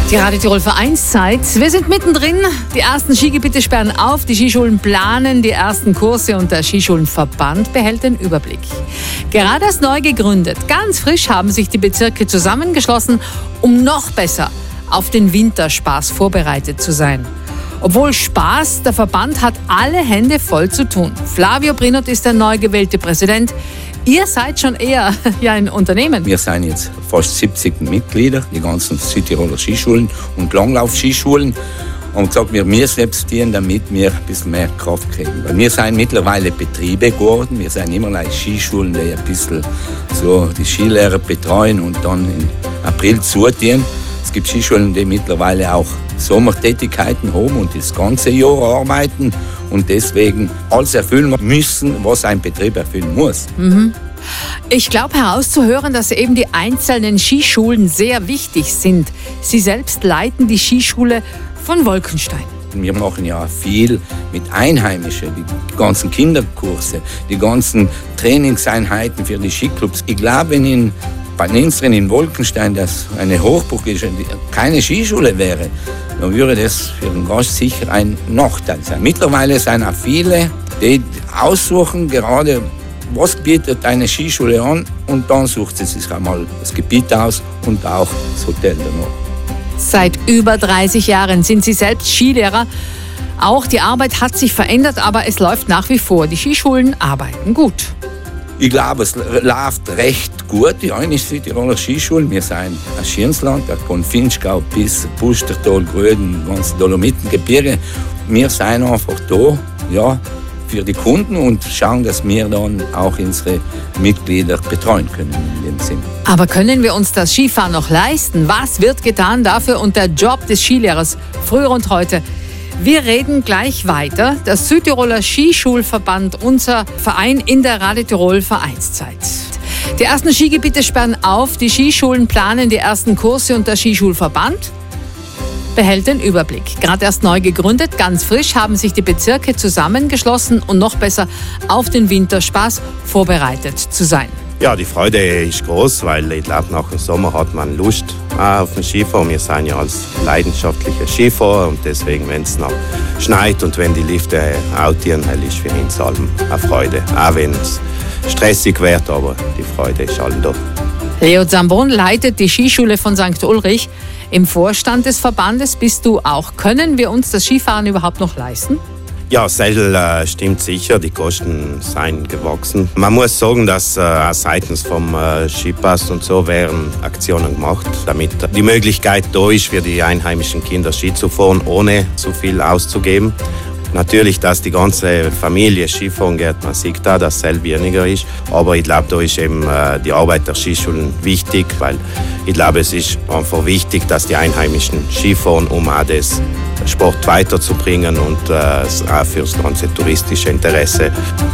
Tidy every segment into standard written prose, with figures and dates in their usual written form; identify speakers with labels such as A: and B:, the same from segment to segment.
A: Die Radio Tirol Vereinszeit. Wir sind mittendrin. Die ersten Skigebiete sperren auf, die Skischulen planen die ersten Kurse und der Skischulenverband behält den Überblick. Gerade erst neu gegründet, ganz frisch haben sich die Bezirke zusammengeschlossen, um noch besser auf den Winterspaß vorbereitet zu sein. Obwohl Spaß, der Verband hat alle Hände voll zu tun. Flavio Brinot ist der neu gewählte Präsident. Ihr seid schon eher ein Unternehmen.
B: Wir sind jetzt fast 70 Mitglieder, die ganzen Südtiroler Skischulen und Langlauf-Skischulen. Und gesagt, wir müssen investieren, damit wir ein bisschen mehr Kraft kriegen. Weil wir sind mittlerweile Betriebe geworden. Wir sind immer Skischulen, die ein bisschen so die Skilehrer betreuen und dann im April zutun. Es gibt Skischulen, die mittlerweile auch Sommertätigkeiten haben und das ganze Jahr arbeiten und deswegen alles erfüllen müssen, was ein Betrieb erfüllen muss.
A: Ich glaube herauszuhören, dass eben die einzelnen Skischulen sehr wichtig sind. Sie selbst leiten die Skischule von Wolkenstein.
B: Wir machen ja viel mit Einheimischen, die ganzen Kinderkurse, die ganzen Trainingseinheiten für die Skiclubs. Ich glaube, wenn bei Nensren in Wolkenstein das eine Hochburg ist und keine Skischule wäre, dann würde das für den Gast sicher ein Nachteil sein. Mittlerweile sind auch viele, die aussuchen gerade, was bietet eine Skischule an und dann sucht sie sich einmal das Gebiet aus und auch das Hotel danach.
A: Seit über 30 Jahren sind Sie selbst Skilehrer. Auch die Arbeit hat sich verändert, aber es läuft nach wie vor. Die Skischulen arbeiten gut.
B: Ich glaube, es läuft recht gut, die eine Südtiroler Skischulen. Wir sind ein Schirnsland, von Finchgau bis Pustertal, Gröden, ganz Dolomitengebirge. Wir sind einfach da, für die Kunden und schauen, dass wir dann auch unsere Mitglieder betreuen können in dem Sinn.
A: Aber können wir uns das Skifahren noch leisten? Was wird getan dafür und der Job des Skilehrers früher und heute? Wir reden gleich weiter. Der Südtiroler Skischulverband, unser Verein in der Radio Tirol Vereinszeit. Die ersten Skigebiete sperren auf, die Skischulen planen die ersten Kurse und der Skischulverband behält den Überblick. Gerade erst neu gegründet, ganz frisch haben sich die Bezirke zusammengeschlossen und noch besser auf den Winterspaß vorbereitet zu sein.
C: Ja, die Freude ist groß, weil ich glaube, nach dem Sommer hat man Lust auf den Skifahren. Wir sind ja als leidenschaftliche Skifahrer und deswegen, wenn es noch schneit und wenn die Lifte autieren, ist für uns allen eine Freude. Auch wenn es stressig wird, aber die Freude ist allen da.
A: Leo Zambon leitet die Skischule von St. Ulrich. Im Vorstand des Verbandes bist du auch. Können wir uns das Skifahren überhaupt noch leisten?
C: Ja, stimmt sicher, die Kosten sind gewachsen. Man muss sagen, dass auch seitens vom Skipass und so werden Aktionen gemacht, damit die Möglichkeit da ist, für die einheimischen Kinder Ski zu fahren, ohne zu viel auszugeben. Natürlich, dass die ganze Familie Skifahren geht, man sieht da, dass es weniger ist. Aber ich glaube, da ist eben die Arbeit der Skischulen wichtig, weil ich glaube, es ist einfach wichtig, dass die Einheimischen Skifahren, um auch das Sport weiterzubringen und auch für das ganze touristische Interesse.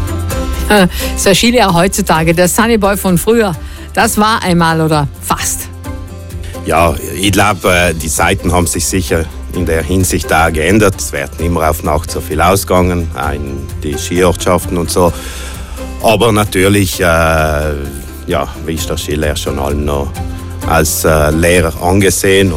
A: So ein Skilehrer heutzutage, der Sunnyboy von früher, das war einmal oder fast.
C: Ja, ich glaube, die Zeiten haben sich sicher in der Hinsicht da geändert. Es werden immer auf Nacht so viel ausgegangen, in die Skiortschaften und so. Aber natürlich, ist der Skilehrer schon allen noch als Lehrer angesehen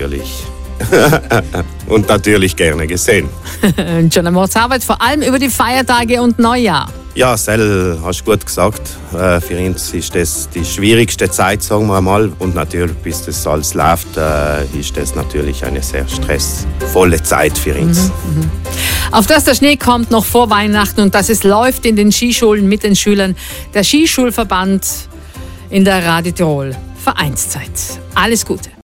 C: und natürlich gerne gesehen.
A: Schon eine Mordsarbeit, vor allem über die Feiertage und Neujahr.
C: Ja, Sel, hast du gut gesagt. Für uns ist das die schwierigste Zeit, sagen wir mal. Und natürlich, bis das alles läuft, ist das natürlich eine sehr stressvolle Zeit für uns.
A: Auf dass der Schnee kommt noch vor Weihnachten und dass es läuft in den Skischulen mit den Schülern. Der Skischulverband in der Radio Tirol Vereinszeit. Alles Gute.